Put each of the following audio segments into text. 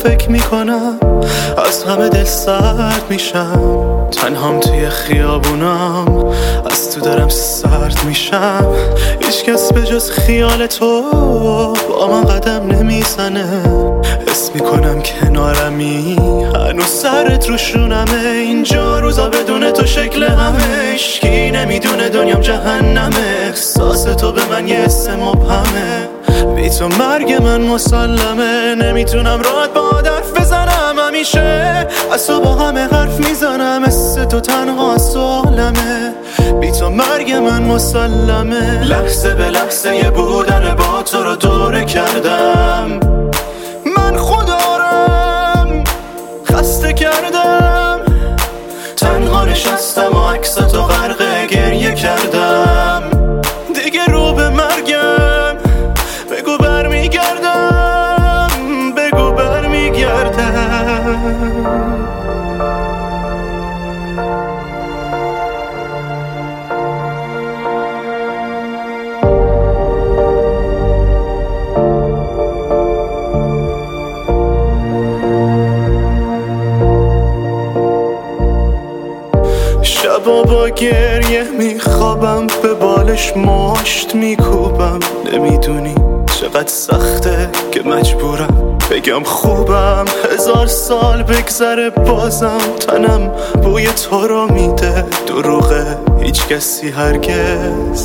فکر میکنم از همه دل سرد میشم، تنهام توی خیابونم از تو دارم سرد میشم. هیچ کس به جز خیال تو با من قدم نمیزنه، حس میکنم کنارمی هنوز سرت روشونمه. اینجا روزا بدون تو شکل همه، هیچکی نمیدونه دنیام جهنمه. احساس تو به من یه حس مبهمه، بی تو مرگ من مسلمه. نمیتونم راحت با حرف بزنم، همیشه از تو با همه حرف میزنم. مثل تو تنها سوالمه، بی تو مرگ من مسلمه. لحظه به لحظه یه بودن با تو رو دوره کردم، من خودارم خسته کردم. تنها نشستم و عکس تو غرق گریه کردم. دیگه رو به مرگم، بگو برمیگردم، بگو برمیگردم. شبا با گریه میخوابم، به بالش مشت میکوبم. نمیدونی چقدر سخته که مجبورم بگم خوبم. 1000 سال بگذره بازم تنم بوی تو رو میده. دروغه هیچ کسی هرگز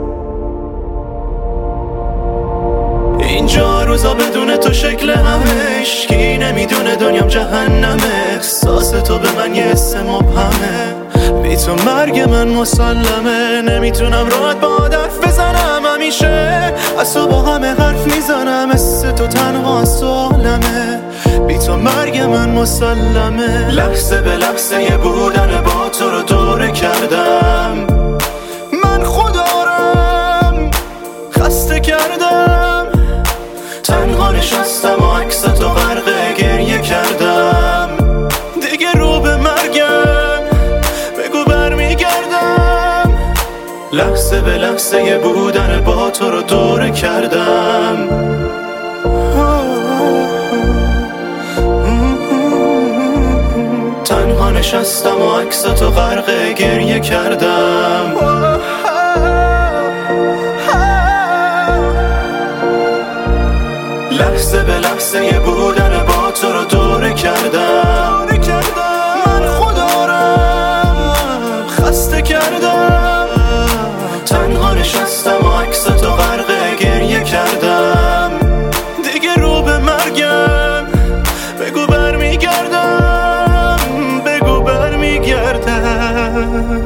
اینجا روزا بدون تو شکل همه، هیچکی نمیدونه دنیام جهنمه. احساس تو به من یه حس مبهمه، بی تو مرگ من مسلمه. نمیتونم راحت با حرف بزنم، همیشه از تو با همه حرف میزنم. مثل تو تنها سوالمه، بی تو مرگ من مسلمه. لحظه به لحظه یه بودن با تو رو دوره کردم، من خودارم خسته کردم. تنها نشستم و عکس تو غرق گریه کردم. دیگه رو به مرگم، بگو برمیگردم. لحظه به لحظه یه بودن با تو رو دوره کردم. تنها نشستم و عکس تو غرق گریه کردم. لحظه به لحظه یه بودن با تو رو دوره کردم. من خودارم خسته کردم. تنها نشستم و عکس تو غرق گریه کردم. دیگه رو به مرگم، بگو برمیگردم، بگو برمیگردم.